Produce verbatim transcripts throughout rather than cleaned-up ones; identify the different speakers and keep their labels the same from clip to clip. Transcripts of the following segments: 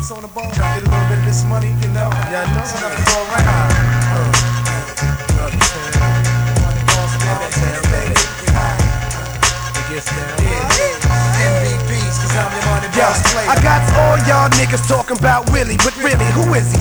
Speaker 1: chips on the bone. Get a little bit of this money, you know. Yeah, I know. It's enough to go around.
Speaker 2: I got all y'all niggas talking about Willie, but really, who is he?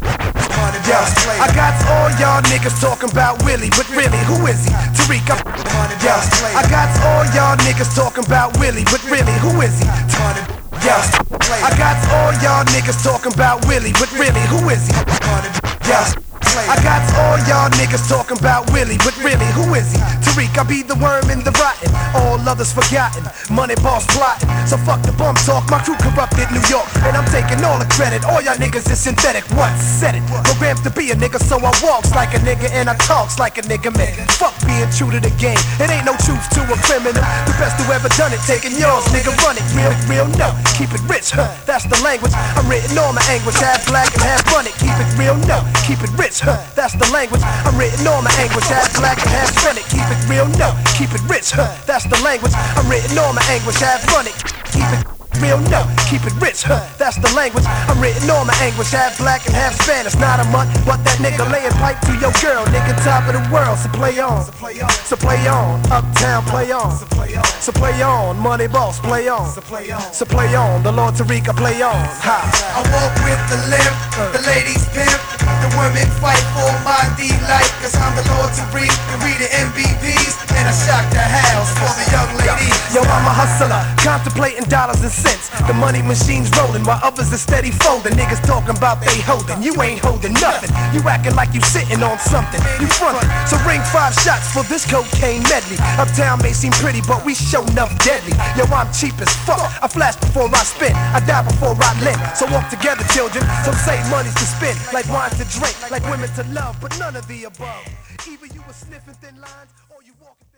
Speaker 2: Yo, I got all y'all niggas talking about Willie, but really, who is he? Tariq, I'm yo, I got all y'all niggas talking about Willie, but really, who is he? Yo, I got all y'all niggas talking about Willie, but really, who is he? Yo, I got all y'all niggas talking about Willie, but really, who is he? Tariq, I be the worm in the rotten, all others forgotten, money boss plotting. So fuck the bum talk, my crew corrupted New York, and I'm taking all the credit. All y'all niggas is synthetic, once said it. Programmed to be a nigga, so I walks like a nigga and I talks like a nigga, man. Fuck being true to the game, it ain't no truth to a criminal. The best who ever done it, taking yours, nigga, run it. Real, real, no, keep it rich, huh? That's the language, I'm written on my anguish. Half black and half run it, keep it real, no, keep it rich, huh? That's the language, I'm written on my anguish. Half black and half run it, keep it real, no, keep it rich, huh? That's the language, I'm written on my anguish. Half run it, keep it real, no, keep it rich, huh? That's the language, I'm written on my anguish. Half black and half Spanish, not a month, but that nigga laying pipe to your girl, nigga, top of the world. So play on, so play on, uptown, play on, so play on, money boss, play on, so play on, the Lord Tariq, play on. Ha.
Speaker 3: I walk with the limp, the ladies pimp, the women fight for my delight, cause I'm the Lord Tariq, and we the M V Ps, and I shock the house for the young ladies.
Speaker 2: Yo, I'm a hustler, contemplating dollars and cents. The money machine's rolling while others are steady folding. Niggas talking about they holding, you ain't holding nothing. You acting like you sitting on something, you frontin'. So ring five shots for this cocaine medley. Uptown may seem pretty, but we show enough deadly. Yo, I'm cheap as fuck, I flash before I spend, I die before I limp. So walk together, children, some say money's to spend, like wine to drink, like women to love, but none of the above. Either you were sniffing thin lines, or you walking